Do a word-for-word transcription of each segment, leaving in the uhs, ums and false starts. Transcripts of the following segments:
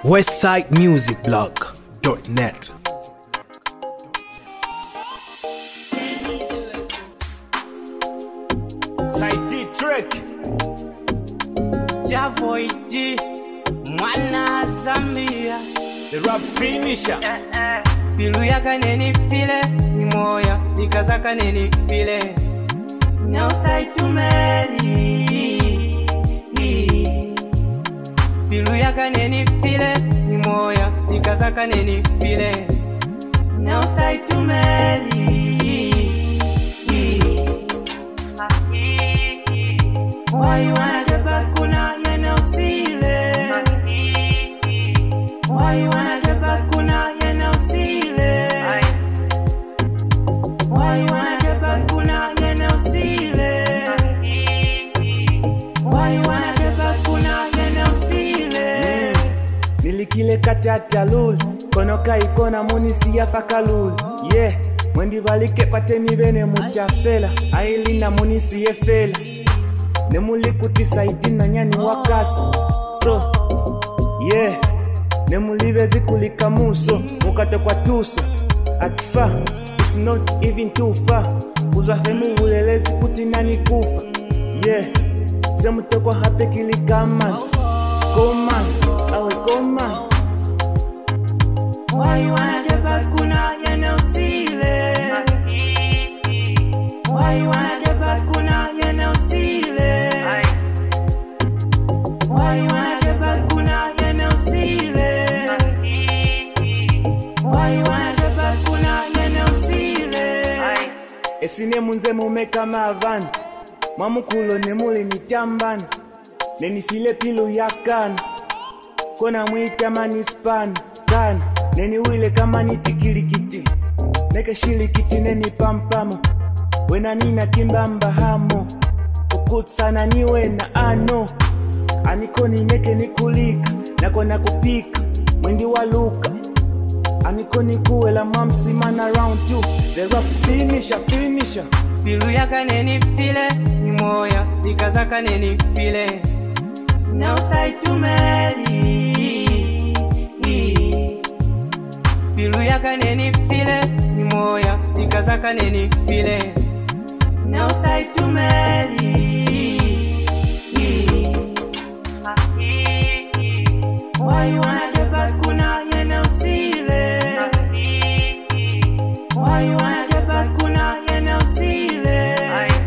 westside music blog dot net. Side track Javoy D Mwana Zambia the rap finisher eh, eh. Pilu yaka neni file ni moya nikazaka neni file Now side to Mary Pilu yaka neni file ni moya nikazaka neni file Now side to Mary Why you wanna get back kuna yena usile Why you wanna get back kuna yena usile Why you wanna get back kuna yena usile Why you wanna get back kuna yena usile Nilikile katata lul Konoka ikona munisi ya fakalul Yeah Mwendi balike pateni bene mutafela Ailina munisi ye fela Nemuli kutisa itina nyani wakaso So Yeah Nemuli bezi kulika muso Mukate kwa tuso Akifa It's not even too far Uzafemu ulelezi kutinani kufa Yeah Zemuteko hape kilikaman Go man Awe go man Why you wanna get back kuna yena usile Why you wanna get back kuna yena usile Why you wanna get back kuna yena usile Why you wanna get back kuna yena usile Esine munze mumeka mavan Mamukulo nemuli nitamban Neni file pilu yakan Kona mwita manispan Kan Neni wile kama nitikirikiti Neke shilikiti neni pampamo Wena nina kimbamba hamo Ukutsana niwe na ano Anikoni neke nikulika Nakona kupika Mwendi waluka Anikoni kuwela mamsi man around you The rap finisher, finisher Pilu yaka neni file ni moya Nikazaka neni file Now side to Mary Pilu yaka neni file ni moya Nikazaka neni file Now side to Mary Why you wanna get back kuna yena usile Why you wanna get back kuna yena usile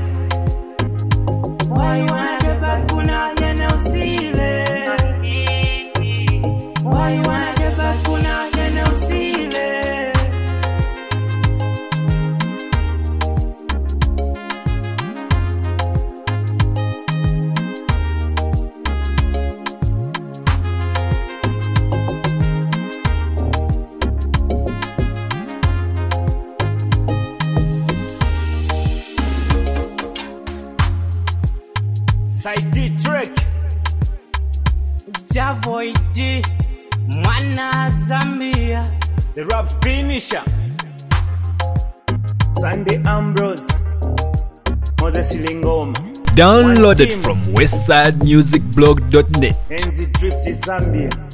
Why you wanna get back kuna yena usile Why you wanna get back kuna yena usile Side track Javoy D Mwana Zambia the rap finisher Sunday Ambrose Moses Shilingoma Downloaded from westside music blog dot net. Enzi Drift Zambia